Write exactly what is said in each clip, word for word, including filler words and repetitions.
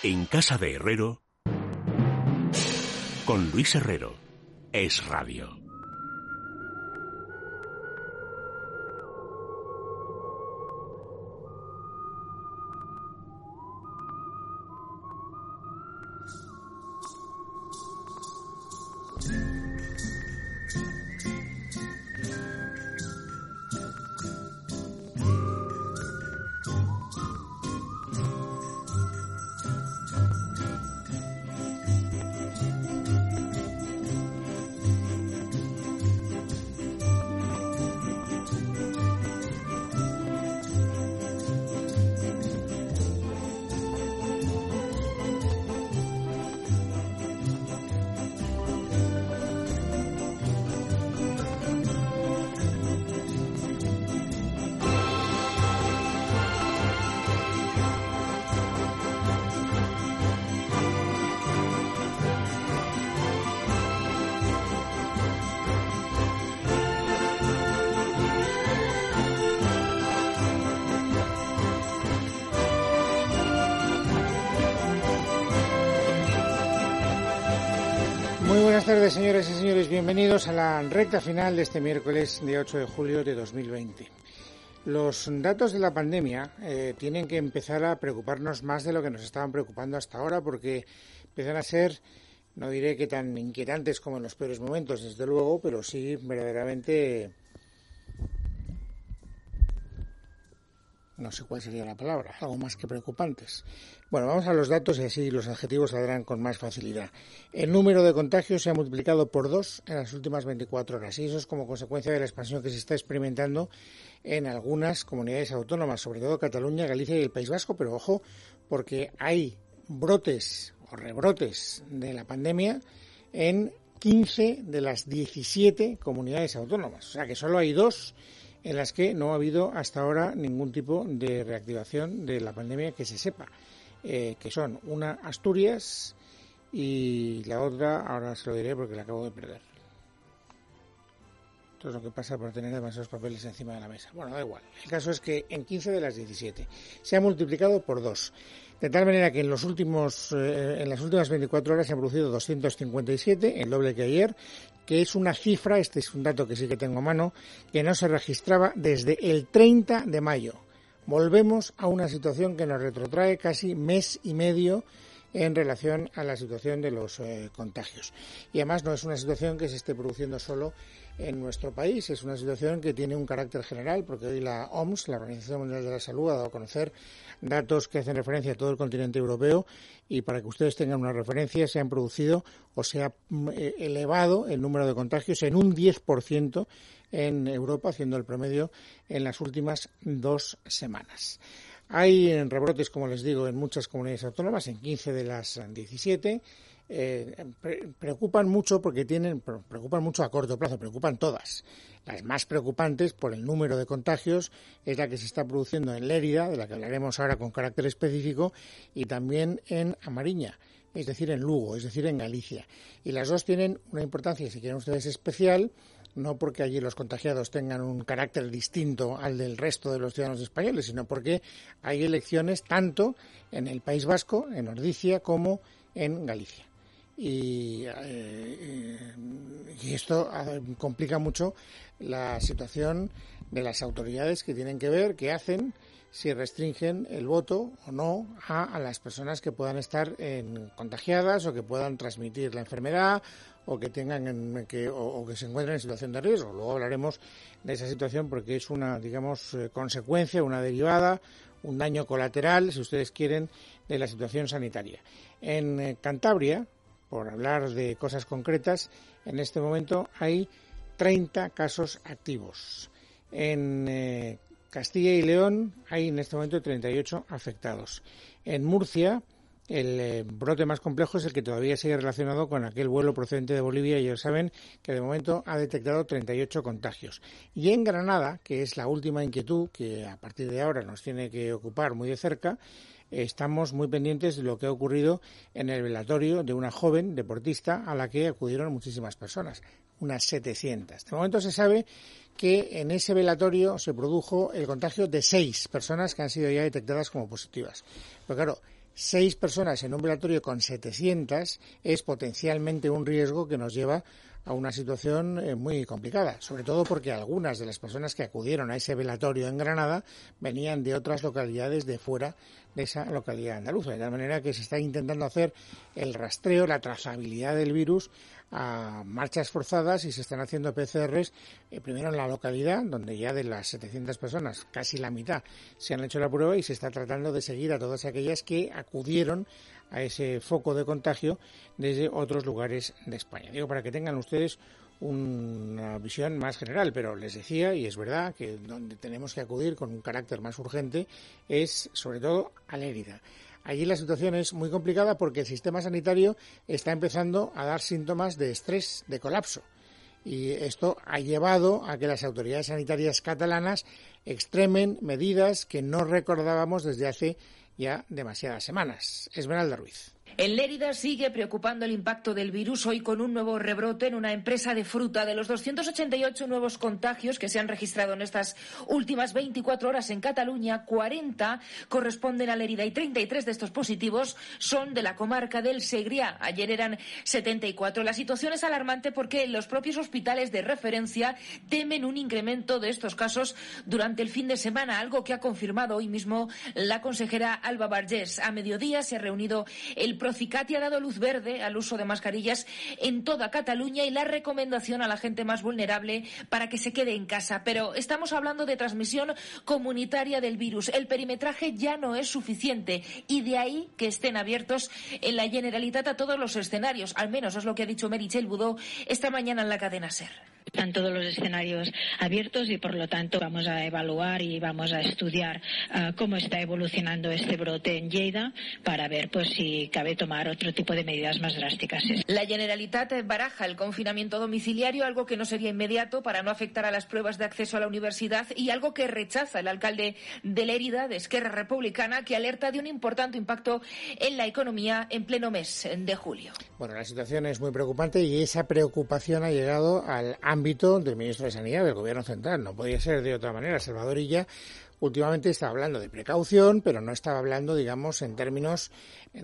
En casa de Herrero, con Luis Herrero, Es Radio. Muy buenas tardes, señoras y señores. Bienvenidos a la recta final de este miércoles, día ocho de julio de dos mil veinte. Los datos de la pandemia eh, tienen que empezar a preocuparnos más de lo que nos estaban preocupando hasta ahora, porque empiezan a ser, no diré que tan inquietantes como en los peores momentos, desde luego, pero sí verdaderamente, no sé cuál sería la palabra, algo más que preocupantes. Bueno, vamos a los datos y así los adjetivos saldrán con más facilidad. El número de contagios se ha multiplicado por dos en las últimas veinticuatro horas y eso es como consecuencia de la expansión que se está experimentando en algunas comunidades autónomas, sobre todo Cataluña, Galicia y el País Vasco, pero ojo, porque hay brotes o rebrotes de la pandemia en quince de las diecisiete comunidades autónomas, o sea que solo hay dos en las que no ha habido hasta ahora ningún tipo de reactivación de la pandemia que se sepa, eh, que son una Asturias y la otra, ahora se lo diré porque la acabo de perder. Esto es lo que pasa por tener demasiados papeles encima de la mesa. Bueno, da igual. El caso es que en quince de las diecisiete se ha multiplicado por dos. De tal manera que en los últimos, eh, en las últimas veinticuatro horas se han producido doscientos cincuenta y siete, el doble que ayer, que es una cifra, este es un dato que sí que tengo a mano, que no se registraba desde el treinta de mayo. Volvemos a una situación que nos retrotrae casi mes y medio en relación a la situación de los eh, contagios. Y además no es una situación que se esté produciendo solo en nuestro país, es una situación que tiene un carácter general, porque hoy la O M S, la Organización Mundial de la Salud, ha dado a conocer datos que hacen referencia a todo el continente europeo y para que ustedes tengan una referencia, se han producido o se ha eh, elevado el número de contagios en un diez por ciento en Europa, haciendo el promedio en las últimas dos semanas. Hay rebrotes, como les digo, en muchas comunidades autónomas, en quince de las diecisiete. Eh, pre- preocupan mucho porque tienen, preocupan mucho a corto plazo, preocupan todas. Las más preocupantes por el número de contagios es la que se está produciendo en Lérida, de la que hablaremos ahora con carácter específico, y también en Amariña, es decir, en Lugo, es decir, en Galicia. Y las dos tienen una importancia, si quieren ustedes, especial, no porque allí los contagiados tengan un carácter distinto al del resto de los ciudadanos españoles, sino porque hay elecciones tanto en el País Vasco, en Ordicia, como en Galicia. Y, eh, y esto complica mucho la situación de las autoridades que tienen que ver qué hacen, si restringen el voto o no a, a las personas que puedan estar en, contagiadas o que puedan transmitir la enfermedad o que tengan en, que o, o que se encuentren en situación de riesgo. Luego hablaremos de esa situación porque es una, digamos, eh, consecuencia, una derivada, un daño colateral, si ustedes quieren, de la situación sanitaria. En eh, Cantabria, por hablar de cosas concretas, en este momento hay treinta casos activos. En eh, Castilla y León hay en este momento treinta y ocho afectados. En Murcia, el eh, brote más complejo es el que todavía sigue relacionado con aquel vuelo procedente de Bolivia y ya saben que de momento ha detectado treinta y ocho contagios. Y en Granada, que es la última inquietud que a partir de ahora nos tiene que ocupar muy de cerca, estamos muy pendientes de lo que ha ocurrido en el velatorio de una joven deportista a la que acudieron muchísimas personas, unas setecientas. De momento se sabe que en ese velatorio se produjo el contagio de seis personas que han sido ya detectadas como positivas. Pero claro, seis personas en un velatorio con setecientas es potencialmente un riesgo que nos lleva a una situación eh, muy complicada, sobre todo porque algunas de las personas que acudieron a ese velatorio en Granada venían de otras localidades de fuera de esa localidad andaluza, de tal manera que se está intentando hacer el rastreo, la trazabilidad del virus a marchas forzadas y se están haciendo P C Rs eh, primero en la localidad, donde ya de las setecientas personas, casi la mitad se han hecho la prueba, y se está tratando de seguir a todas aquellas que acudieron a ese foco de contagio desde otros lugares de España. Digo, para que tengan ustedes una visión más general, pero les decía, y es verdad, que donde tenemos que acudir con un carácter más urgente es sobre todo a Lérida. Allí la situación es muy complicada porque el sistema sanitario está empezando a dar síntomas de estrés, de colapso. Y esto ha llevado a que las autoridades sanitarias catalanas extremen medidas que no recordábamos desde hace ya demasiadas semanas. Esmeralda Ruiz. En Lérida sigue preocupando el impacto del virus, hoy con un nuevo rebrote en una empresa de fruta. De los doscientos ochenta y ocho nuevos contagios que se han registrado en estas últimas veinticuatro horas en Cataluña, cuarenta corresponden a Lérida y treinta y tres de estos positivos son de la comarca del Segrià. Ayer eran setenta y cuatro. La situación es alarmante porque los propios hospitales de referencia temen un incremento de estos casos durante el fin de semana, algo que ha confirmado hoy mismo la consejera Alba Vergés. A mediodía se ha reunido el Procicat y ha dado luz verde al uso de mascarillas en toda Cataluña y la recomendación a la gente más vulnerable para que se quede en casa. Pero estamos hablando de transmisión comunitaria del virus. El perimetraje ya no es suficiente y de ahí que estén abiertos en la Generalitat a todos los escenarios. Al menos es lo que ha dicho Meritxell Budó esta mañana en la cadena SER. Están todos los escenarios abiertos y, por lo tanto, vamos a evaluar y vamos a estudiar uh, cómo está evolucionando este brote en Lleida para ver pues si cabe tomar otro tipo de medidas más drásticas. La Generalitat baraja el confinamiento domiciliario, algo que no sería inmediato para no afectar a las pruebas de acceso a la universidad, y algo que rechaza el alcalde de Lérida, de Esquerra Republicana, que alerta de un importante impacto en la economía en pleno mes de julio. Bueno, la situación es muy preocupante y esa preocupación ha llegado al ámbito del ministro de Sanidad del Gobierno Central. No podía ser de otra manera. Salvador Illa últimamente estaba hablando de precaución, pero no estaba hablando, digamos, en términos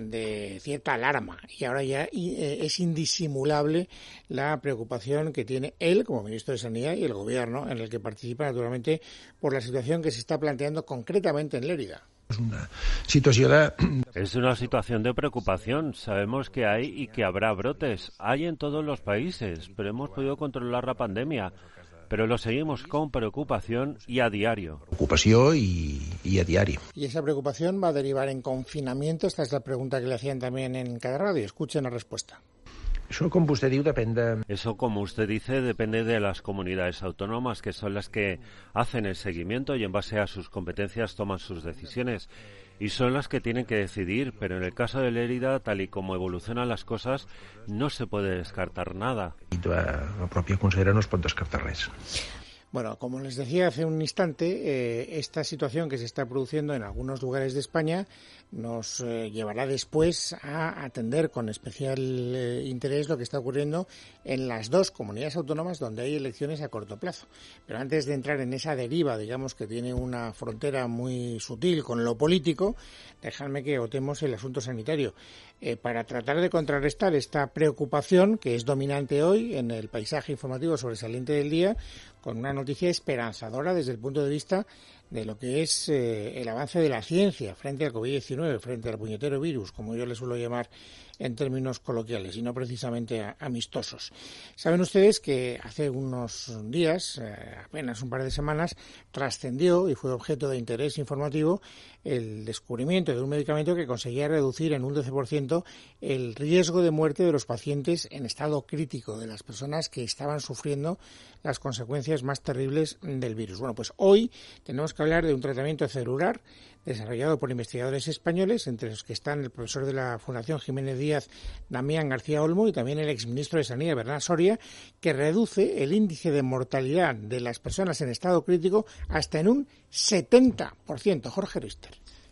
de cierta alarma. Y ahora ya es indisimulable la preocupación que tiene él como ministro de Sanidad y el Gobierno, en el que participa naturalmente por la situación que se está planteando concretamente en Lérida. Es una situación de... Es una situación de preocupación. Sabemos que hay y que habrá brotes. Hay en todos los países, pero hemos podido controlar la pandemia. Pero lo seguimos con preocupación y a diario. Preocupación y, y a diario. ¿Y esa preocupación va a derivar en confinamiento? Esta es la pregunta que le hacían también en cada radio. Escuchen la respuesta. Eso, como usted diu, depende... Eso, como usted dice, depende de las comunidades autónomas, que son las que hacen el seguimiento y en base a sus competencias toman sus decisiones. Y son las que tienen que decidir, pero en el caso de Lérida, tal y como evolucionan las cosas, no se puede descartar nada. Y la, la propia consellera no es pot descartar res. Bueno, como les decía hace un instante, eh, esta situación que se está produciendo en algunos lugares de España nos eh, llevará después a atender con especial eh, interés lo que está ocurriendo en las dos comunidades autónomas donde hay elecciones a corto plazo. Pero antes de entrar en esa deriva, digamos, que tiene una frontera muy sutil con lo político, dejadme que agotemos el asunto sanitario. Eh, para tratar de contrarrestar esta preocupación que es dominante hoy en el paisaje informativo sobresaliente del día, con una noticia esperanzadora desde el punto de vista de lo que es eh, el avance de la ciencia frente al covid diecinueve, frente al puñetero virus, como yo le suelo llamar en términos coloquiales y no precisamente a, amistosos. Saben ustedes que hace unos días, eh, apenas un par de semanas, trascendió y fue objeto de interés informativo el descubrimiento de un medicamento que conseguía reducir en un doce por ciento el riesgo de muerte de los pacientes en estado crítico, de las personas que estaban sufriendo las consecuencias más terribles del virus. Bueno, pues hoy tenemos que hablar de un tratamiento celular desarrollado por investigadores españoles, entre los que están el profesor de la Fundación Jiménez Díaz, Damián García Olmo, y también el exministro de Sanidad, Bernat Soria, que reduce el índice de mortalidad de las personas en estado crítico hasta en un setenta por ciento. Jorge Richter.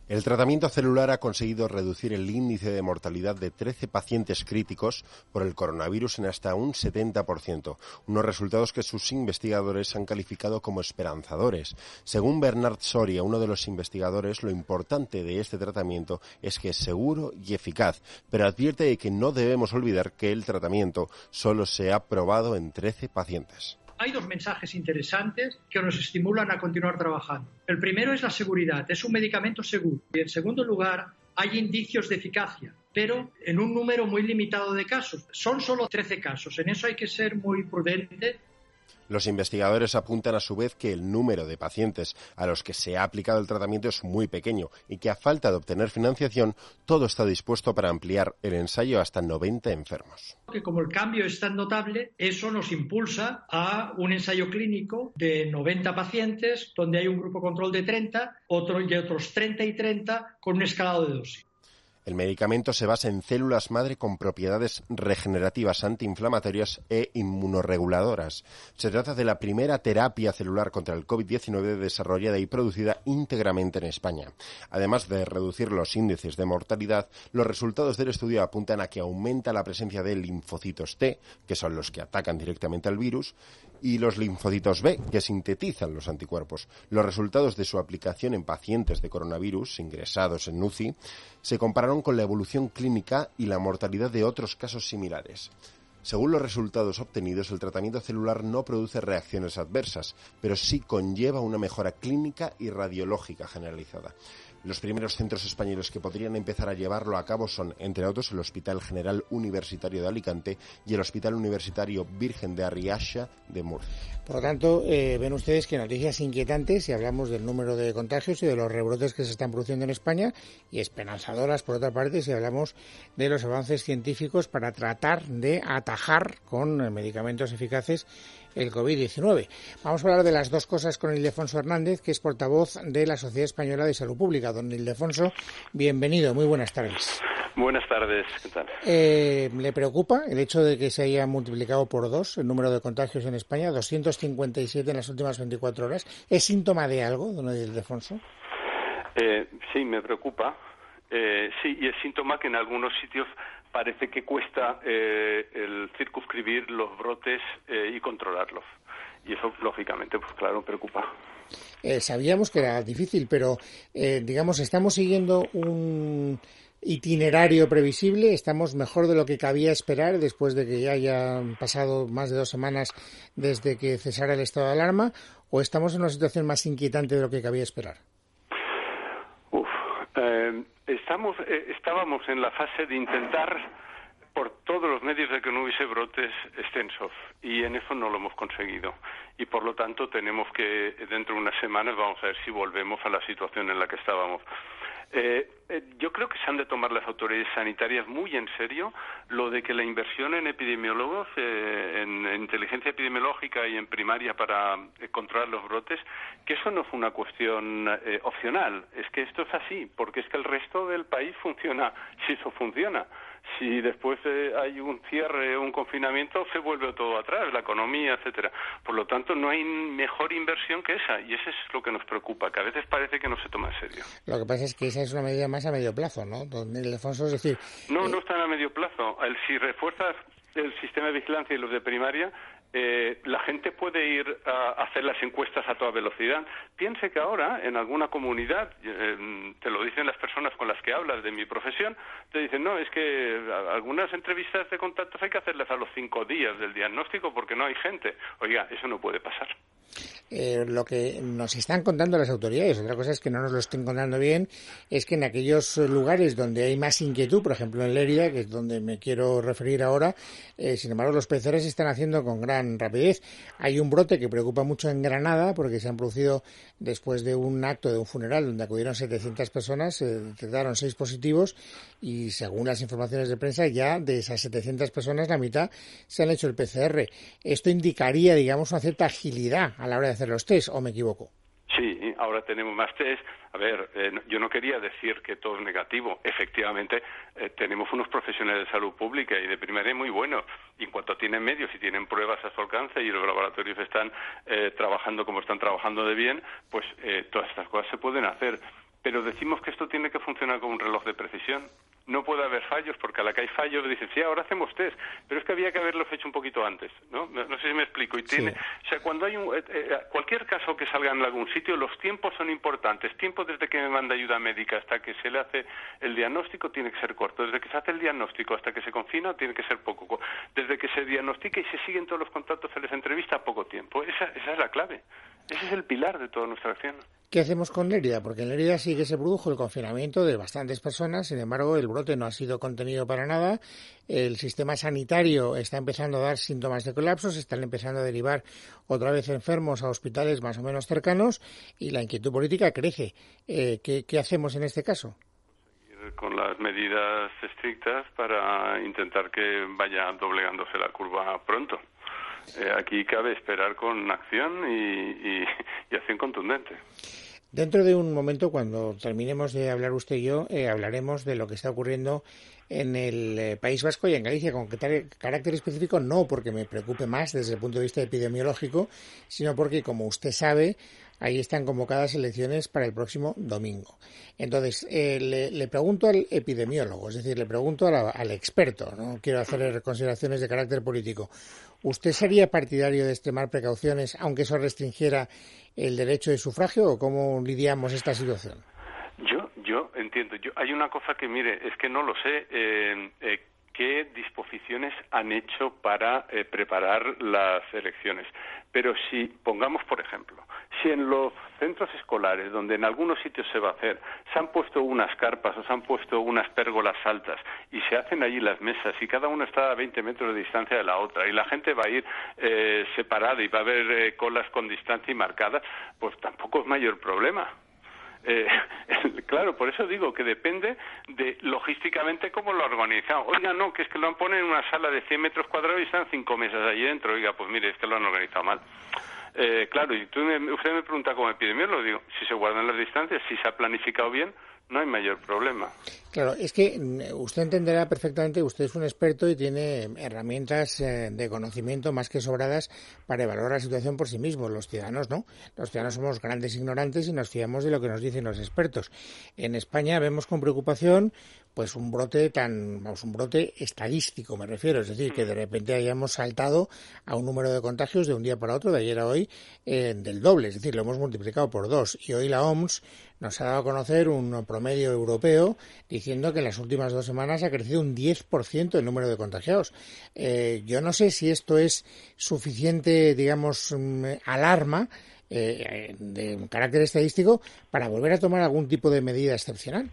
El tratamiento celular ha conseguido reducir el índice de mortalidad de trece pacientes críticos por el coronavirus en hasta un setenta por ciento, unos resultados que sus investigadores han calificado como esperanzadores. Según Bernard Soria, uno de los investigadores, lo importante de este tratamiento es que es seguro y eficaz, pero advierte de que no debemos olvidar que el tratamiento solo se ha probado en trece pacientes. Hay dos mensajes interesantes que nos estimulan a continuar trabajando. El primero es la seguridad, es un medicamento seguro. Y en segundo lugar, hay indicios de eficacia, pero en un número muy limitado de casos. Son solo trece casos, en eso hay que ser muy prudente. Los investigadores apuntan a su vez que el número de pacientes a los que se ha aplicado el tratamiento es muy pequeño y que a falta de obtener financiación, todo está dispuesto para ampliar el ensayo hasta noventa enfermos. Que como el cambio es tan notable, eso nos impulsa a un ensayo clínico de noventa pacientes, donde hay un grupo control de treinta, otro y otros treinta y treinta con un escalado de dosis. El medicamento se basa en células madre con propiedades regenerativas, antiinflamatorias e inmunorreguladoras. Se trata de la primera terapia celular contra el covid diecinueve desarrollada y producida íntegramente en España. Además de reducir los índices de mortalidad, los resultados del estudio apuntan a que aumenta la presencia de linfocitos T, que son los que atacan directamente al virus, y los linfocitos B, que sintetizan los anticuerpos. Los resultados de su aplicación en pacientes de coronavirus ingresados en U C I se compararon con la evolución clínica y la mortalidad de otros casos similares. Según los resultados obtenidos, el tratamiento celular no produce reacciones adversas, pero sí conlleva una mejora clínica y radiológica generalizada. Los primeros centros españoles que podrían empezar a llevarlo a cabo son, entre otros, el Hospital General Universitario de Alicante y el Hospital Universitario Virgen de Arriaxa de Murcia. Por lo tanto, eh, ven ustedes que noticias inquietantes si hablamos del número de contagios y de los rebrotes que se están produciendo en España, y esperanzadoras, por otra parte, si hablamos de los avances científicos para tratar de atajar con medicamentos eficaces el covid diecinueve. Vamos a hablar de las dos cosas con Ildefonso Hernández, que es portavoz de la Sociedad Española de Salud Pública. Don Ildefonso, bienvenido, muy buenas tardes. Buenas tardes, ¿qué tal? Eh, ¿Le preocupa el hecho de que se haya multiplicado por dos el número de contagios en España, doscientos cincuenta y siete en las últimas veinticuatro horas? ¿Es síntoma de algo, don Ildefonso? Eh, sí, me preocupa. Eh, sí, y es síntoma que en algunos sitios parece que cuesta eh, el circunscribir los brotes eh, y controlarlos. Y eso, lógicamente, pues claro, preocupa. Eh, sabíamos que era difícil, pero, eh, digamos, estamos siguiendo un itinerario previsible, estamos mejor de lo que cabía esperar después de que ya hayan pasado más de dos semanas desde que cesara el estado de alarma, o estamos en una situación más inquietante de lo que cabía esperar. Uf, eh, estamos, eh, estábamos en la fase de intentar por todos los medios de que no hubiese brotes extensos, y en eso no lo hemos conseguido. Y por lo tanto tenemos que, dentro de unas semanas, vamos a ver si volvemos a la situación en la que estábamos. Eh, eh, yo creo que se han de tomar las autoridades sanitarias muy en serio lo de que la inversión en epidemiólogos, eh, en, en inteligencia epidemiológica y en primaria para eh, controlar los brotes, que eso no es una cuestión eh, opcional, es que esto es así, porque es que el resto del país funciona, si eso funciona. Si después eh, hay un cierre, un confinamiento, se vuelve todo atrás, la economía, etcétera. Por lo tanto, no hay mejor inversión que esa, y eso es lo que nos preocupa, que a veces parece que no se toma en serio. Lo que pasa es que esa es una medida más a medio plazo, ¿no, don Ildefonso? Es decir... No, eh... no están a medio plazo. El, si refuerzas el sistema de vigilancia y los de primaria, eh, la gente puede ir a hacer las encuestas a toda velocidad. Piense que ahora, en alguna comunidad, eh, te lo dicen las personas con las que hablas de mi profesión, te dicen, no, es que algunas entrevistas de contactos hay que hacerlas a los cinco días del diagnóstico porque no hay gente. Oiga, eso no puede pasar. Eh, lo que nos están contando las autoridades, otra cosa es que no nos lo estén contando bien, es que en aquellos lugares donde hay más inquietud, por ejemplo en Lérida, que es donde me quiero referir ahora, eh, sin embargo los P C R se están haciendo con gran rapidez. Hay un brote que preocupa mucho en Granada porque se han producido después de un acto de un funeral donde acudieron setecientas personas, se detectaron seis positivos y según las informaciones de prensa ya de esas setecientas personas la mitad se han hecho el P C R. Esto indicaría, digamos, una cierta agilidad a la hora de hacer los test, ¿o me equivoco? Sí, ahora tenemos más test. A ver, eh, yo no quería decir que todo es negativo. Efectivamente, eh, tenemos unos profesionales de salud pública y de primaria muy buenos. Y en cuanto tienen medios y tienen pruebas a su alcance y los laboratorios están eh, trabajando como están trabajando de bien, pues eh, todas estas cosas se pueden hacer. pero decimos que esto tiene que funcionar como un reloj de precisión. No puede haber fallos, porque a la que hay fallos dicen, sí, ahora hacemos test, pero es que había que haberlos hecho un poquito antes, ¿no? No sé si me explico. Y tiene, sí. O sea, cuando hay un, eh, eh, cualquier caso que salga en algún sitio, los tiempos son importantes. Tiempo desde que me manda ayuda médica hasta que se le hace el diagnóstico tiene que ser corto. Desde que se hace el diagnóstico hasta que se confina tiene que ser poco. Desde que se diagnostica y se siguen todos los contactos, se les entrevista poco tiempo. Esa, esa es la clave. Ese es el pilar de toda nuestra acción. ¿Qué hacemos con Lérida? Porque en Lérida sí que se produjo el confinamiento de bastantes personas, sin embargo el brote no ha sido contenido para nada, el sistema sanitario está empezando a dar síntomas de colapso, se están empezando a derivar otra vez enfermos a hospitales más o menos cercanos y la inquietud política crece. Eh, ¿qué, ¿Qué hacemos en este caso? Con las medidas estrictas para intentar que vaya doblegándose la curva pronto. Eh, aquí cabe esperar con acción y, y, y acción contundente. Dentro de un momento, cuando terminemos de hablar usted y yo, eh, hablaremos de lo que está ocurriendo en el eh, País Vasco y en Galicia, con carácter específico, no porque me preocupe más desde el punto de vista epidemiológico, sino porque, como usted sabe, ahí están convocadas elecciones para el próximo domingo. Entonces, eh, le, le pregunto al epidemiólogo, es decir, le pregunto a la, al experto, no quiero hacer consideraciones de carácter político. ¿Usted sería partidario de extremar precauciones, aunque eso restringiera el derecho de sufragio, o cómo lidiamos esta situación? Yo, yo entiendo. Yo, hay una cosa que, mire, es que no lo sé. Eh, eh, ¿Qué disposiciones han hecho para eh, preparar las elecciones? Pero si, pongamos por ejemplo, si en los centros escolares, donde en algunos sitios se va a hacer, se han puesto unas carpas o se han puesto unas pérgolas altas y se hacen allí las mesas y cada una está a veinte metros de distancia de la otra y la gente va a ir eh, separada y va a haber eh, colas con distancia y marcadas, pues tampoco es mayor problema. Eh, claro, por eso digo que depende de logísticamente cómo lo organizan. Oiga, no, que es que lo han puesto en una sala de cien metros cuadrados y están cinco mesas allí dentro. Oiga, pues mire, es que lo han organizado mal. Eh, claro, y tú me, usted me pregunta como epidemiólogo, digo, si se guardan las distancias, si se ha planificado bien, no hay mayor problema. Claro, es que usted entenderá perfectamente, usted es un experto y tiene herramientas eh, de conocimiento más que sobradas para evaluar la situación por sí mismo. Los ciudadanos no. Los ciudadanos somos grandes ignorantes y nos fiamos de lo que nos dicen los expertos. En España vemos con preocupación pues un brote tan, vamos, un brote estadístico, me refiero, es decir, que de repente hayamos saltado a un número de contagios de un día para otro, de ayer a hoy, eh, del doble, es decir, lo hemos multiplicado por dos. Y hoy la O M S nos ha dado a conocer un promedio europeo diciendo que en las últimas dos semanas ha crecido un diez por ciento el número de contagiados. Eh, yo no sé si esto es suficiente, digamos, alarma eh, de carácter estadístico para volver a tomar algún tipo de medida excepcional.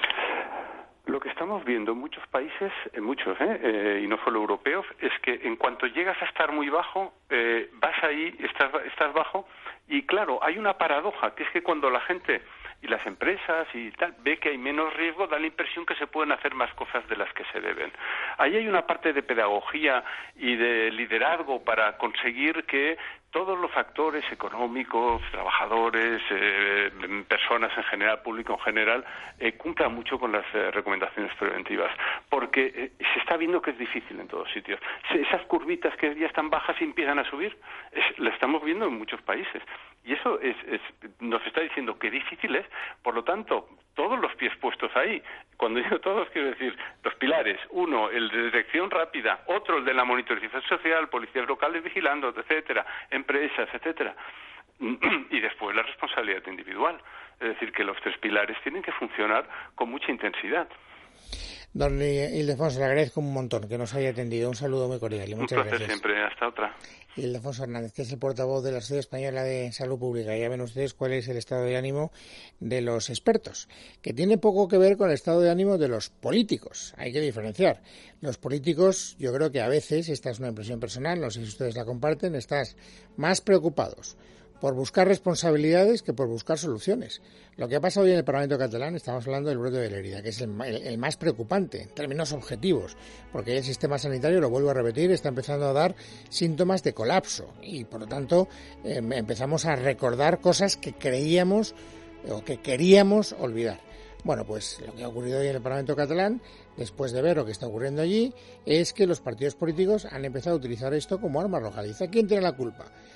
Lo que estamos viendo en muchos países, en muchos, ¿eh? Eh, y no solo europeos, es que en cuanto llegas a estar muy bajo, eh, vas ahí, estás, estás bajo, y claro, hay una paradoja, que es que cuando la gente y las empresas y tal ve que hay menos riesgo, da la impresión que se pueden hacer más cosas de las que se deben. Ahí hay una parte de pedagogía y de liderazgo para conseguir que todos los actores económicos, trabajadores, eh, personas en general, público en general, eh, cumplan mucho con las eh, recomendaciones preventivas, porque eh, se está viendo que es difícil en todos sitios. Se, esas curvitas que ya están bajas y empiezan a subir, es, la estamos viendo en muchos países, y eso es, es, nos está diciendo que difícil es, por lo tanto, todos los pies puestos ahí. Cuando digo todos, quiero decir los pilares. Uno, el de detección rápida. Otro, el de la monitorización social, policías locales vigilando, etcétera, empresas, etcétera. Y después la responsabilidad individual. Es decir, que los tres pilares tienen que funcionar con mucha intensidad. Don Ildefonso, le agradezco un montón que nos haya atendido. Un saludo muy cordial y muchas gracias. gracias. Siempre. Hasta otra. Ildefonso Hernández, que es el portavoz de la Sociedad Española de Salud Pública. Ya ven ustedes cuál es el estado de ánimo de los expertos, que tiene poco que ver con el estado de ánimo de los políticos. Hay que diferenciar. Los políticos, yo creo que a veces, esta es una impresión personal, no sé si ustedes la comparten, están más preocupados por buscar responsabilidades que por buscar soluciones. Lo que ha pasado hoy en el Parlamento catalán, estamos hablando del brote de Lérida, que es el, el, el más preocupante en términos objetivos, porque el sistema sanitario, lo vuelvo a repetir, está empezando a dar síntomas de colapso y, por lo tanto, eh, empezamos a recordar cosas que creíamos o que queríamos olvidar. Bueno, pues lo que ha ocurrido hoy en el Parlamento catalán, después de ver lo que está ocurriendo allí, es que los partidos políticos han empezado a utilizar esto como arma arrojadiza. ¿Quién tiene la culpa?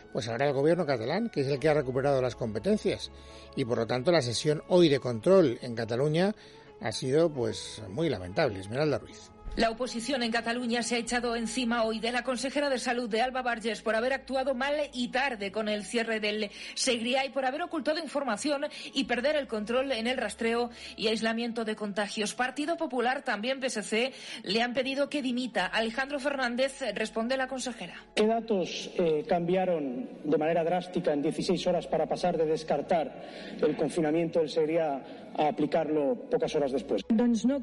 pues ahora el gobierno catalán, que es el que ha recuperado las competencias. Y por lo tanto la sesión hoy de control en Cataluña ha sido pues muy lamentable. Esmeralda Ruiz. La oposición en Cataluña se ha echado encima hoy de la consejera de Salud de Alba Vergés por haber actuado mal y tarde con el cierre del Segrià y por haber ocultado información y perder el control en el rastreo y aislamiento de contagios. Partido Popular, también P S C, le han pedido que dimita. Alejandro Fernández responde la consejera. ¿Qué datos eh, cambiaron de manera drástica en dieciséis horas para pasar de descartar el confinamiento del Segrià a aplicarlo pocas horas después? No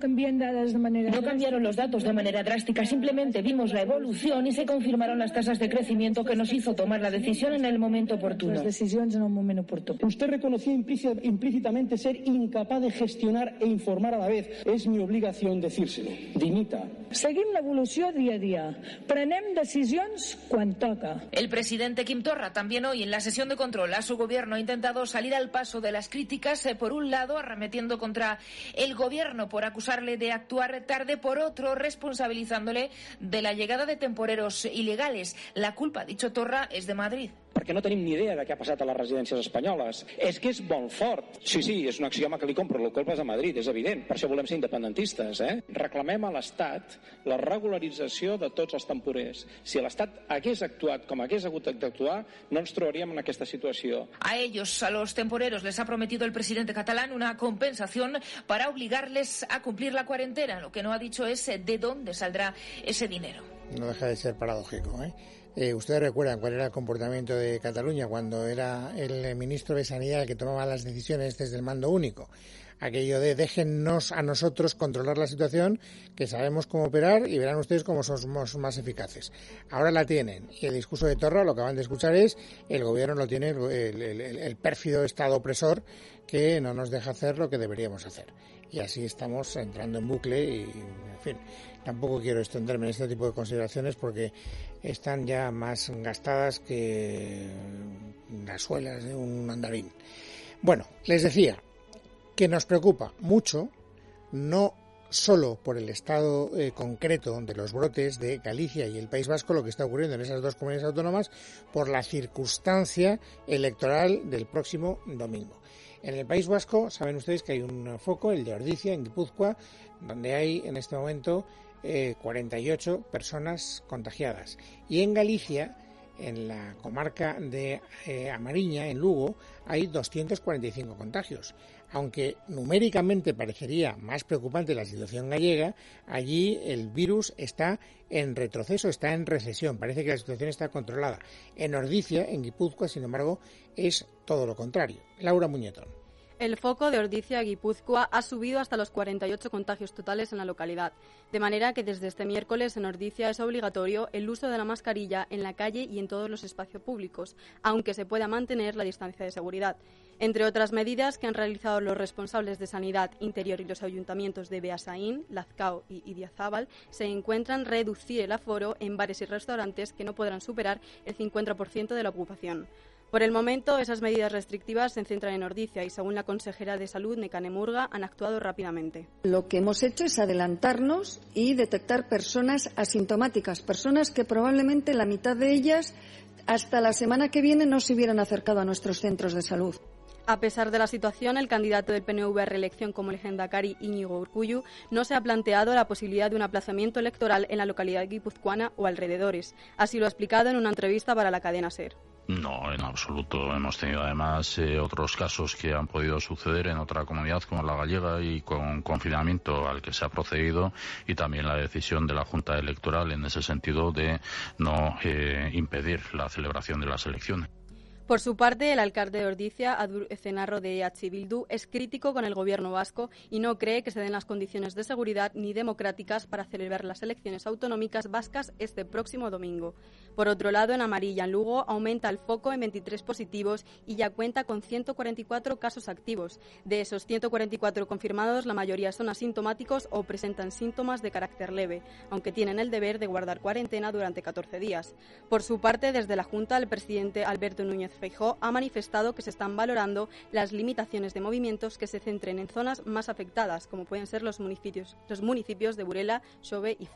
cambiaron los datos de manera drástica, simplemente vimos la evolución y se confirmaron las tasas de crecimiento que nos hizo tomar la decisión en el momento oportuno. Las decisiones en un momento oportuno. Usted reconoció implícitamente ser incapaz de gestionar e informar a la vez. Es mi obligación decírselo. Dimita. Seguim l'evolució dia a dia. Prenem decisions quan toca. El presidente Quim Torra también hoy en la sesión de control a su gobierno ha intentado salir al paso de las críticas, eh, por un lado arremetiendo contra el gobierno por acusarle de actuar tarde, por otro responsabilizándole de la llegada de temporeros ilegales. La culpa, ha dicho Torra, es de Madrid. Perquè no tenim ni idea de què ha passat a les residències espanyoles. És que és molt fort. Sí, sí, és un axioma que li compro. La culpa és de Madrid, és evident. Per això volem ser independentistes, eh? Reclamem a l'Estat la regularització de tots els temporers. Si l'Estat hagués actuat com hagués hagut d'actuar, no ens trobaríem en aquesta situació. A ellos, a los temporeros, les ha prometido el presidente catalán una compensación para obligarles a cumplir la cuarentena. Lo que no ha dicho es de dónde saldrá ese dinero. No deja de ser paradójico, ¿eh? Eh, ¿Ustedes recuerdan cuál era el comportamiento de Cataluña cuando era el ministro de Sanidad el que tomaba las decisiones desde el mando único? Aquello de déjennos a nosotros controlar la situación, que sabemos cómo operar y verán ustedes cómo somos más eficaces. Ahora la tienen. Y el discurso de Torra, lo que acaban de escuchar, es el gobierno lo tiene el, el, el, el pérfido Estado opresor que no nos deja hacer lo que deberíamos hacer. Y así estamos entrando en bucle y, en fin, tampoco quiero extenderme en este tipo de consideraciones porque están ya más gastadas que las suelas de un andarín. Bueno, les decía que nos preocupa mucho, no solo por el estado eh, concreto de los brotes de Galicia y el País Vasco, lo que está ocurriendo en esas dos comunidades autónomas, por la circunstancia electoral del próximo domingo. En el País Vasco saben ustedes que hay un foco, el de Ordizia, en Guipúzcoa, donde hay en este momento eh, cuarenta y ocho personas contagiadas. Y en Galicia, en la comarca de eh, Amariña, en Lugo, hay doscientos cuarenta y cinco contagios. Aunque numéricamente parecería más preocupante la situación gallega, allí el virus está en retroceso, está en recesión. Parece que la situación está controlada. En Ordizia, en Guipúzcoa, sin embargo, es todo lo contrario. Laura Muñetón. El foco de Ordizia-Guipúzcoa ha subido hasta los cuarenta y ocho contagios totales en la localidad, de manera que desde este miércoles en Ordizia es obligatorio el uso de la mascarilla en la calle y en todos los espacios públicos, aunque se pueda mantener la distancia de seguridad. Entre otras medidas que han realizado los responsables de Sanidad, Interior y los ayuntamientos de Beasaín, Lazcao y Idiazábal, se encuentran reducir el aforo en bares y restaurantes que no podrán superar el cincuenta por ciento de la ocupación. Por el momento, esas medidas restrictivas se centran en Ordizia y, según la consejera de Salud, Nekane Murga, han actuado rápidamente. Lo que hemos hecho es adelantarnos y detectar personas asintomáticas, personas que probablemente la mitad de ellas hasta la semana que viene no se hubieran acercado a nuestros centros de salud. A pesar de la situación, el candidato del P N V a reelección como lehendakari, Íñigo Urkullu, no se ha planteado la posibilidad de un aplazamiento electoral en la localidad guipuzcoana o alrededores. Así lo ha explicado en una entrevista para la cadena SER. No, en absoluto. Hemos tenido además eh, otros casos que han podido suceder en otra comunidad como la gallega y con confinamiento al que se ha procedido y también la decisión de la Junta Electoral en ese sentido de no eh, impedir la celebración de las elecciones. Por su parte, el alcalde de Ordizia, Adur Ezenarro de E H Bildu, es crítico con el gobierno vasco y no cree que se den las condiciones de seguridad ni democráticas para celebrar las elecciones autonómicas vascas este próximo domingo. Por otro lado, en Amarilla, en Lugo, aumenta el foco en veintitrés positivos y ya cuenta con ciento cuarenta y cuatro casos activos. De esos ciento cuarenta y cuatro confirmados, la mayoría son asintomáticos o presentan síntomas de carácter leve, aunque tienen el deber de guardar cuarentena durante catorce días. Por su parte, desde la Junta, el presidente Alberto Núñez Feijóo ha manifestado que se están valorando las limitaciones de movimientos que se centren en zonas más afectadas, como pueden ser los municipios, los municipios de Burela, Xove y Foz.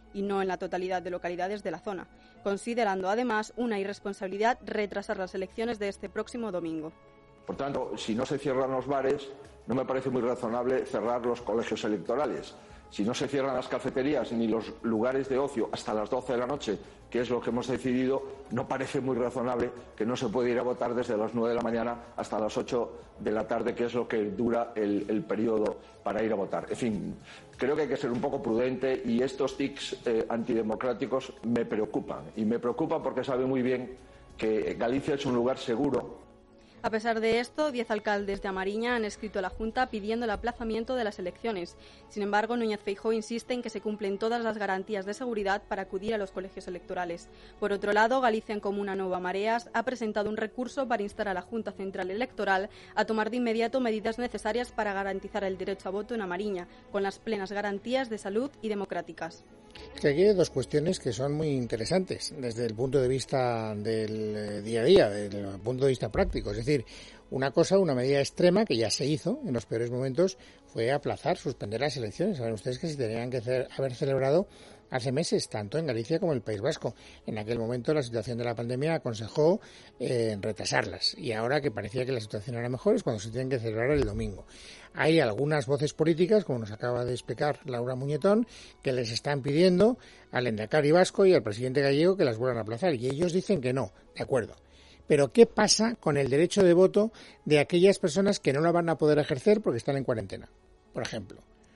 y no en la totalidad de localidades de la zona, considerando además una irresponsabilidad retrasar las elecciones de este próximo domingo. Por tanto, si no se cierran los bares, no me parece muy razonable cerrar los colegios electorales. Si no se cierran las cafeterías ni los lugares de ocio hasta las doce de la noche, que es lo que hemos decidido, no parece muy razonable que no se pueda ir a votar desde las nueve de la mañana hasta las ocho de la tarde, que es lo que dura el, el periodo para ir a votar. En fin, creo que hay que ser un poco prudente y estos tics eh, antidemocráticos me preocupan. Y me preocupan porque sabe muy bien que Galicia es un lugar seguro. A pesar de esto, diez alcaldes de A Mariña han escrito a la Junta pidiendo el aplazamiento de las elecciones. Sin embargo, Núñez Feijóo insiste en que se cumplen todas las garantías de seguridad para acudir a los colegios electorales. Por otro lado, Galicia en Comuna Nova Mareas ha presentado un recurso para instar a la Junta Central Electoral a tomar de inmediato medidas necesarias para garantizar el derecho a voto en A Mariña, con las plenas garantías de salud y democráticas. Es que aquí hay dos cuestiones que son muy interesantes desde el punto de vista del día a día, desde el punto de vista práctico. Es decir, una cosa, una medida extrema que ya se hizo en los peores momentos fue aplazar, suspender las elecciones. Saben ustedes que se tenían que hacer, haber celebrado hace meses, tanto en Galicia como en el País Vasco. En aquel momento la situación de la pandemia aconsejó eh, retrasarlas y ahora que parecía que la situación era mejor es cuando se tienen que celebrar el domingo. Hay algunas voces políticas, como nos acaba de explicar Laura Muñetón, que les están pidiendo al Endacari vasco y al presidente gallego que las vuelvan a aplazar y ellos dicen que no, de acuerdo. Pero ¿qué pasa con el derecho de voto de aquellas personas que no la van a poder ejercer porque están en cuarentena, por ejemplo?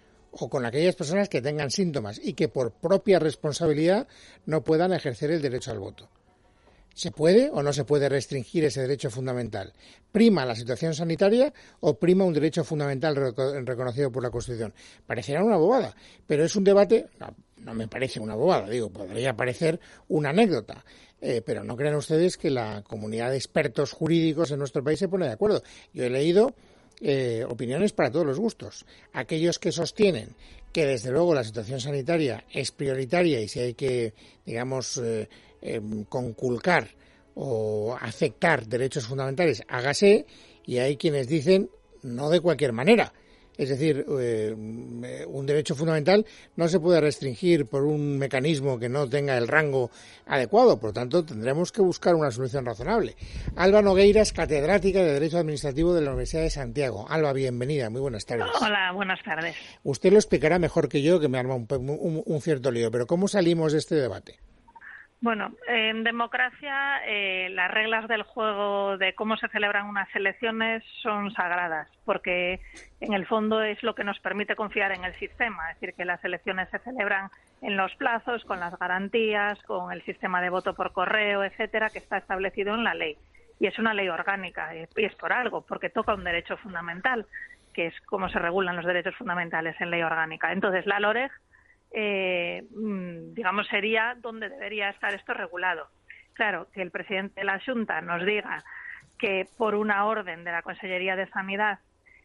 O con aquellas personas que tengan síntomas y que por propia responsabilidad no puedan ejercer el derecho al voto. ¿Se puede o no se puede restringir ese derecho fundamental? ¿Prima la situación sanitaria o prima un derecho fundamental reconocido por la Constitución? Parecerá una bobada, pero es un debate, no, no me parece una bobada, digo, podría parecer una anécdota. Eh, pero no crean ustedes que la comunidad de expertos jurídicos en nuestro país se pone de acuerdo. Yo he leído eh, opiniones para todos los gustos. Aquellos que sostienen que desde luego la situación sanitaria es prioritaria y si hay que, digamos, eh, eh, conculcar o afectar derechos fundamentales, hágase, y hay quienes dicen no de cualquier manera. Es decir, eh, un derecho fundamental no se puede restringir por un mecanismo que no tenga el rango adecuado, por lo tanto tendremos que buscar una solución razonable. Alba Nogueira es catedrática de Derecho Administrativo de la Universidad de Santiago. Alba, bienvenida, muy buenas tardes. Hola, buenas tardes. Usted lo explicará mejor que yo, que me arma un, un, un cierto lío, pero ¿cómo salimos de este debate? Bueno, en democracia eh, las reglas del juego de cómo se celebran unas elecciones son sagradas, porque en el fondo es lo que nos permite confiar en el sistema, es decir, que las elecciones se celebran en los plazos, con las garantías, con el sistema de voto por correo, etcétera, que está establecido en la ley. Y es una ley orgánica, y es por algo, porque toca un derecho fundamental, que es cómo se regulan los derechos fundamentales en ley orgánica. Entonces, la LOREG Eh, digamos, sería donde debería estar esto regulado. Claro, que el presidente de la Xunta nos diga que por una orden de la Consellería de Sanidad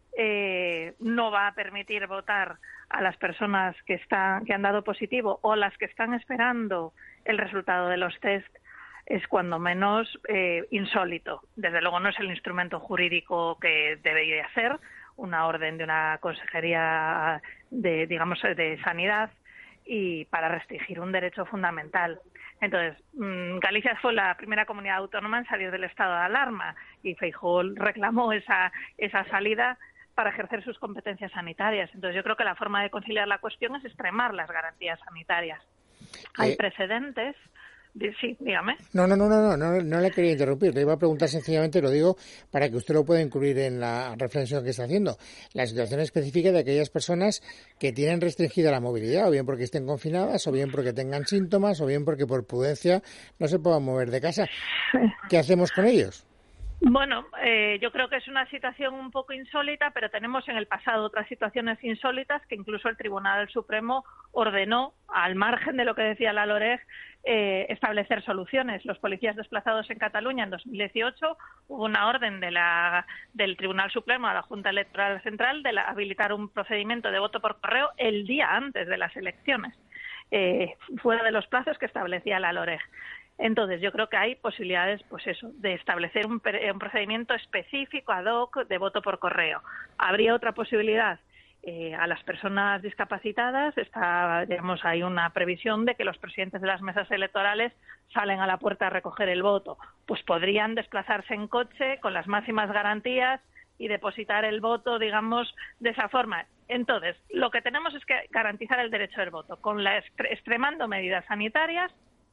eh, no va a permitir votar a las personas que están que han dado positivo o las que están esperando el resultado de los test es cuando menos eh, insólito. Desde luego no es el instrumento jurídico que debería ser una orden de una Consejería de, digamos, de Sanidad y para restringir un derecho fundamental. Entonces, Galicia fue la primera comunidad autónoma en salir del estado de alarma y Feijóo reclamó esa, esa salida para ejercer sus competencias sanitarias. Entonces, yo creo que la forma de conciliar la cuestión es extremar las garantías sanitarias. Hay eh... precedentes. Sí, dígame. No, no, no, no, no, no, no le quería interrumpir. Le iba a preguntar sencillamente, lo digo para que usted lo pueda incluir en la reflexión que está haciendo. La situación específica de aquellas personas que tienen restringida la movilidad, o bien porque estén confinadas, o bien porque tengan síntomas, o bien porque por prudencia no se puedan mover de casa. ¿Qué hacemos con ellos? Bueno, eh, yo creo que es una situación un poco insólita, pero tenemos en el pasado otras situaciones insólitas que incluso el Tribunal Supremo ordenó, al margen de lo que decía la LOREG, eh, establecer soluciones. Los policías desplazados en Cataluña en dos mil dieciocho hubo una orden de la, del Tribunal Supremo a la Junta Electoral Central de la, habilitar un procedimiento de voto por correo el día antes de las elecciones, eh, fuera de los plazos que establecía la LOREG. Entonces, yo creo que hay posibilidades, pues eso, de establecer un, un procedimiento específico ad hoc de voto por correo. Habría otra posibilidad, Eh, a las personas discapacitadas está, digamos, hay una previsión de que los presidentes de las mesas electorales salen a la puerta a recoger el voto. Pues podrían desplazarse en coche con las máximas garantías y depositar el voto, digamos, de esa forma. Entonces, lo que tenemos es que garantizar el derecho del voto, con la extremando medidas sanitarias,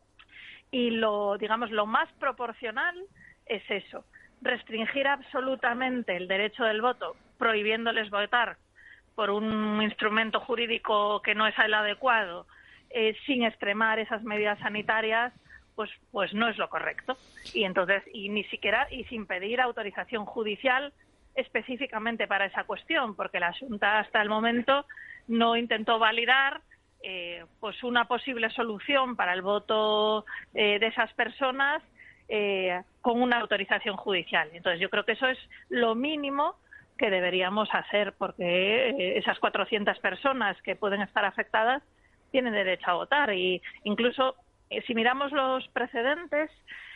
y lo, digamos, lo más proporcional es eso, restringir absolutamente el derecho del voto, prohibiéndoles votar por un instrumento jurídico que no es el adecuado, eh, sin extremar esas medidas sanitarias, pues pues no es lo correcto. Y entonces, y ni siquiera, y sin pedir autorización judicial específicamente para esa cuestión, porque la Xunta hasta el momento no intentó validar eh, pues una posible solución para el voto eh, de esas personas eh, con una autorización judicial. Entonces yo creo que eso es lo mínimo que deberíamos hacer, porque esas cuatrocientas personas que pueden estar afectadas tienen derecho a votar. Y incluso, eh, si miramos los precedentes,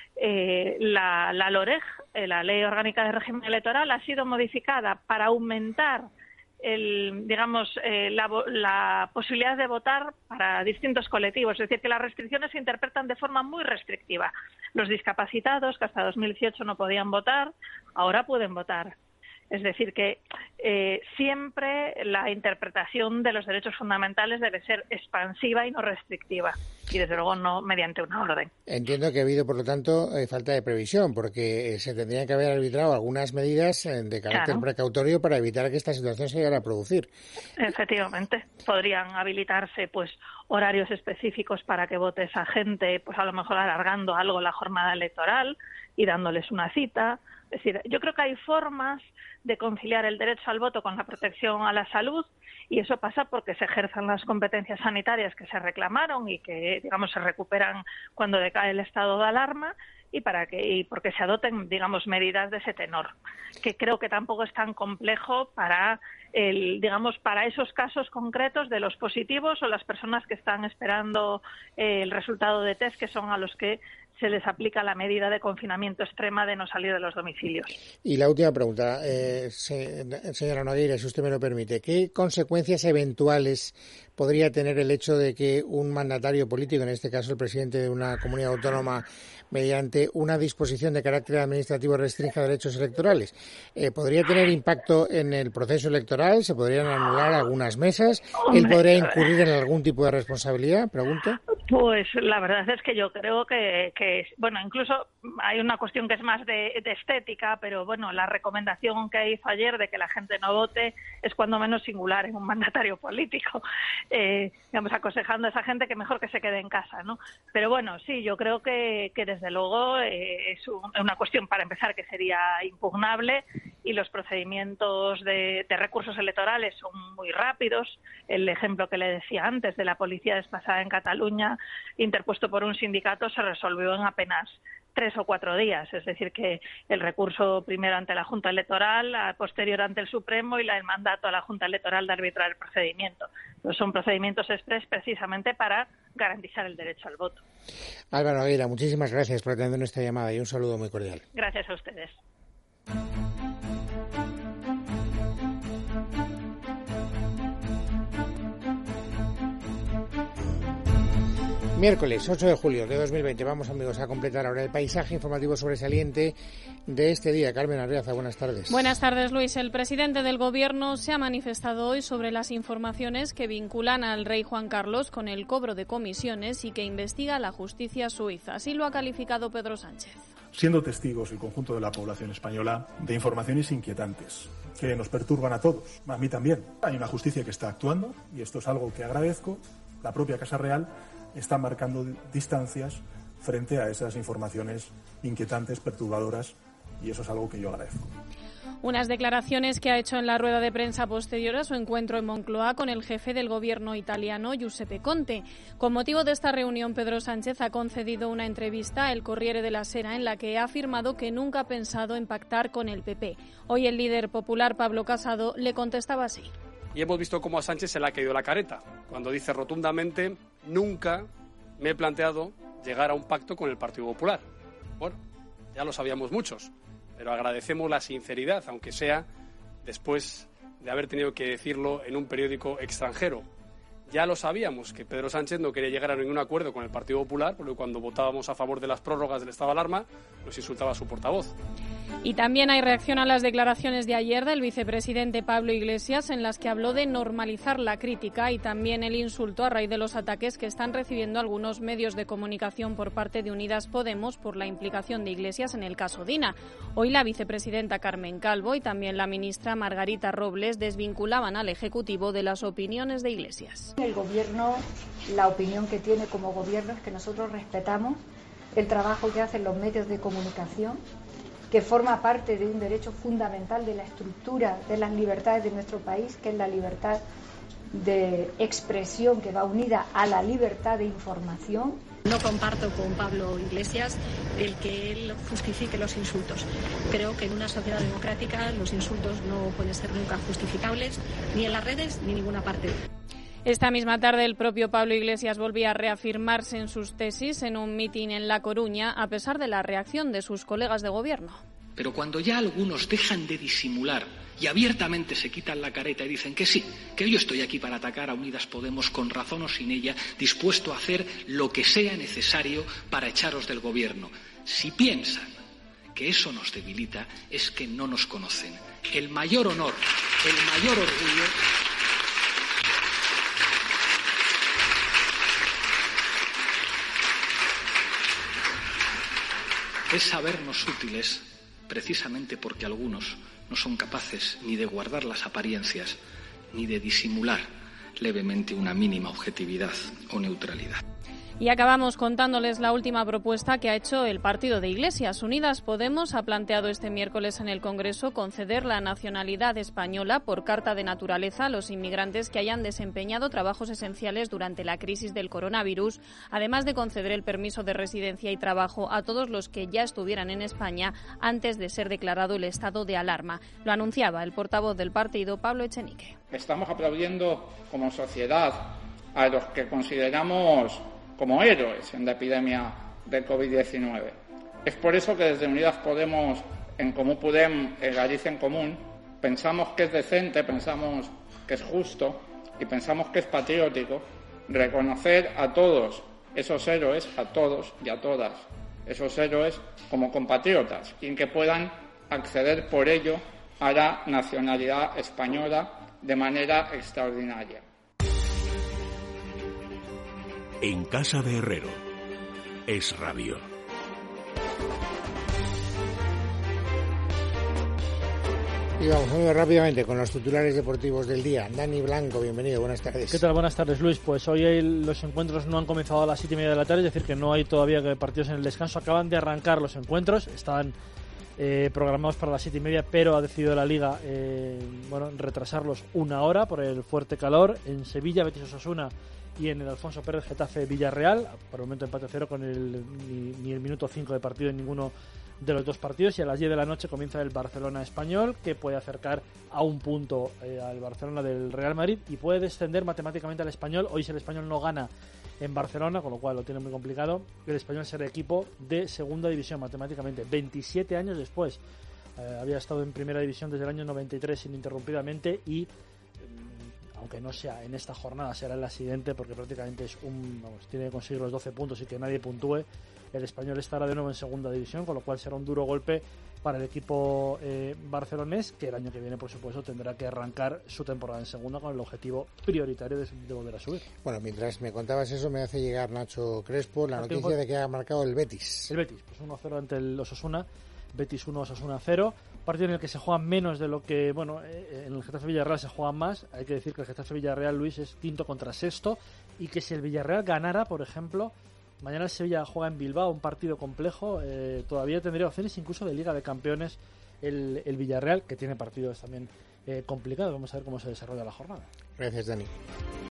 eh, la, la LOREG, eh, la Ley Orgánica de Régimen Electoral, ha sido modificada para aumentar el, digamos, eh, la, la posibilidad de votar para distintos colectivos. Es decir, que las restricciones se interpretan de forma muy restrictiva. Los discapacitados, que hasta dos mil dieciocho no podían votar, ahora pueden votar. Es decir, que eh, siempre la interpretación de los derechos fundamentales debe ser expansiva y no restrictiva, y desde luego no mediante una orden. Entiendo que ha habido, por lo tanto, eh, falta de previsión, porque eh, se tendrían que haber arbitrado algunas medidas eh, de carácter claro. precautorio para evitar que esta situación se llegara a producir. Efectivamente, podrían habilitarse pues horarios específicos para que vote esa gente, pues a lo mejor alargando algo la jornada electoral y dándoles una cita. Es decir, yo creo que hay formas de conciliar el derecho al voto con la protección a la salud, y eso pasa porque se ejerzan las competencias sanitarias que se reclamaron y que, digamos, se recuperan cuando decae el estado de alarma, y para que y porque se adopten, digamos, medidas de ese tenor, que creo que tampoco es tan complejo para el, digamos, para esos casos concretos de los positivos o las personas que están esperando eh, el resultado de test, que son a los que se les aplica la medida de confinamiento extrema de no salir de los domicilios. Y la última pregunta, eh, se, señora Nogueira, si usted me lo permite, ¿qué consecuencias eventuales podría tener el hecho de que un mandatario político, en este caso el presidente de una comunidad autónoma, mediante una disposición de carácter administrativo restrinja derechos electorales? Eh, ¿Podría tener impacto en el proceso electoral? ¿Se podrían anular algunas mesas? ¿Él podría incurrir en algún tipo de responsabilidad? Pregunto. Pues la verdad es que yo creo que, que bueno, incluso hay una cuestión que es más de, de estética, pero bueno, la recomendación que hizo ayer de que la gente no vote es cuando menos singular en un mandatario político, eh, digamos, aconsejando a esa gente que mejor que se quede en casa, ¿no? Pero bueno, sí, yo creo que, que desde luego eh, es un, una cuestión, para empezar, que sería impugnable, y los procedimientos de, de recursos electorales son muy rápidos. El ejemplo que le decía antes de la policía desplazada en Cataluña, interpuesto por un sindicato, se resolvió en apenas tres o cuatro días. Es decir, que el recurso primero ante la Junta Electoral, a posterior ante el Supremo, y la, el mandato a la Junta Electoral de arbitrar el procedimiento. Entonces, son procedimientos express precisamente para garantizar el derecho al voto. Álvaro Nogueira, muchísimas gracias por atender nuestra llamada y un saludo muy cordial. Gracias a ustedes. Miércoles ocho de julio de dos mil veinte. Vamos, amigos, a completar ahora el paisaje informativo sobresaliente de este día. Carmen Arriaza, buenas tardes. Buenas tardes, Luis. El presidente del Gobierno se ha manifestado hoy sobre las informaciones que vinculan al rey Juan Carlos con el cobro de comisiones y que investiga la justicia suiza. Así lo ha calificado Pedro Sánchez. Siendo testigos el conjunto de la población española de informaciones inquietantes que nos perturban a todos, a mí también. Hay una justicia que está actuando y esto es algo que agradezco. La propia Casa Real está marcando distancias frente a esas informaciones inquietantes, perturbadoras, y eso es algo que yo agradezco. Unas declaraciones que ha hecho en la rueda de prensa posterior a su encuentro en Moncloa con el jefe del gobierno italiano, Giuseppe Conte. Con motivo de esta reunión, Pedro Sánchez ha concedido una entrevista a El Corriere della Sera en la que ha afirmado que nunca ha pensado en pactar con el P P. Hoy el líder popular, Pablo Casado, le contestaba así. Y hemos visto cómo a Sánchez se le ha caído la careta, cuando dice rotundamente: nunca me he planteado llegar a un pacto con el Partido Popular. Bueno, ya lo sabíamos muchos, pero agradecemos la sinceridad, aunque sea después de haber tenido que decirlo en un periódico extranjero. Ya lo sabíamos, que Pedro Sánchez no quería llegar a ningún acuerdo con el Partido Popular, porque cuando votábamos a favor de las prórrogas del estado de alarma, nos insultaba a su portavoz. Y también hay reacción a las declaraciones de ayer del vicepresidente Pablo Iglesias, en las que habló de normalizar la crítica y también el insulto a raíz de los ataques que están recibiendo algunos medios de comunicación por parte de Unidas Podemos por la implicación de Iglesias en el caso Dina. Hoy la vicepresidenta Carmen Calvo y también la ministra Margarita Robles desvinculaban al Ejecutivo de las opiniones de Iglesias. El Gobierno, la opinión que tiene como Gobierno es que nosotros respetamos el trabajo que hacen los medios de comunicación, que forma parte de un derecho fundamental de la estructura de las libertades de nuestro país, que es la libertad de expresión, que va unida a la libertad de información. No comparto con Pablo Iglesias el que él justifique los insultos. Creo que en una sociedad democrática los insultos no pueden ser nunca justificables, ni en las redes ni en ninguna parte. Esta misma tarde el propio Pablo Iglesias volvía a reafirmarse en sus tesis en un mitin en La Coruña, a pesar de la reacción de sus colegas de gobierno. Pero cuando ya algunos dejan de disimular y abiertamente se quitan la careta y dicen que sí, que yo estoy aquí para atacar a Unidas Podemos con razón o sin ella, dispuesto a hacer lo que sea necesario para echaros del gobierno. Si piensan que eso nos debilita, es que no nos conocen. El mayor honor, el mayor orgullo es sabernos útiles precisamente porque algunos no son capaces ni de guardar las apariencias ni de disimular levemente una mínima objetividad o neutralidad. Y acabamos contándoles la última propuesta que ha hecho el partido de Iglesias. Unidas Podemos ha planteado este miércoles en el Congreso conceder la nacionalidad española por carta de naturaleza a los inmigrantes que hayan desempeñado trabajos esenciales durante la crisis del coronavirus, además de conceder el permiso de residencia y trabajo a todos los que ya estuvieran en España antes de ser declarado el estado de alarma. Lo anunciaba el portavoz del partido, Pablo Echenique. Estamos aplaudiendo como sociedad a los que consideramos como héroes en la epidemia del covid diecinueve. Es por eso que desde Unidas Podemos, en Comú Podem, en Galicia en Común, pensamos que es decente, pensamos que es justo y pensamos que es patriótico reconocer a todos esos héroes, a todos y a todas esos héroes como compatriotas y que puedan acceder por ello a la nacionalidad española de manera extraordinaria. En casa de Herrero. Es Radio. Y vamos muy rápidamente con los titulares deportivos del día. Dani Blanco, bienvenido, buenas tardes. ¿Qué tal? Buenas tardes, Luis. Pues hoy el, los encuentros no han comenzado a las siete y media de la tarde, es decir, que no hay todavía partidos en el descanso. Acaban de arrancar los encuentros, estaban eh, programados para las siete y media, pero ha decidido la Liga eh, bueno, retrasarlos una hora por el fuerte calor. En Sevilla, Betis Osasuna y en el Alfonso Pérez Getafe Villarreal, por el momento empate a cero con el, ni, ni el minuto cinco de partido en ninguno de los dos partidos, y a las diez de la noche comienza el Barcelona Español, que puede acercar a un punto eh, al Barcelona del Real Madrid y puede descender matemáticamente al Español. Hoy si el Español no gana en Barcelona, con lo cual lo tiene muy complicado, el Español será equipo de segunda división matemáticamente, veintisiete años después. Eh, había estado en primera división desde el año noventa y tres ininterrumpidamente y aunque no sea en esta jornada, será en la siguiente, porque prácticamente es un vamos, tiene que conseguir los doce puntos y que nadie puntúe. El Español estará de nuevo en segunda división, con lo cual será un duro golpe para el equipo eh, barcelonés, que el año que viene, por supuesto, tendrá que arrancar su temporada en segunda con el objetivo prioritario de, de volver a subir. Bueno, mientras me contabas eso, me hace llegar Nacho Crespo la noticia tiempo... de que ha marcado el Betis. El Betis, pues uno cero ante el Osasuna, Betis uno, Osasuna cero. Partido en el que se juega menos de lo que, bueno, eh, en el Getafe Villarreal se juega más. Hay que decir que el Getafe Villarreal, Luis, es quinto contra sexto, y que si el Villarreal ganara, por ejemplo, mañana el Sevilla juega en Bilbao, un partido complejo, eh, todavía tendría opciones incluso de Liga de Campeones el, el Villarreal, que tiene partidos también eh, complicados. Vamos a ver cómo se desarrolla la jornada. Gracias, Dani.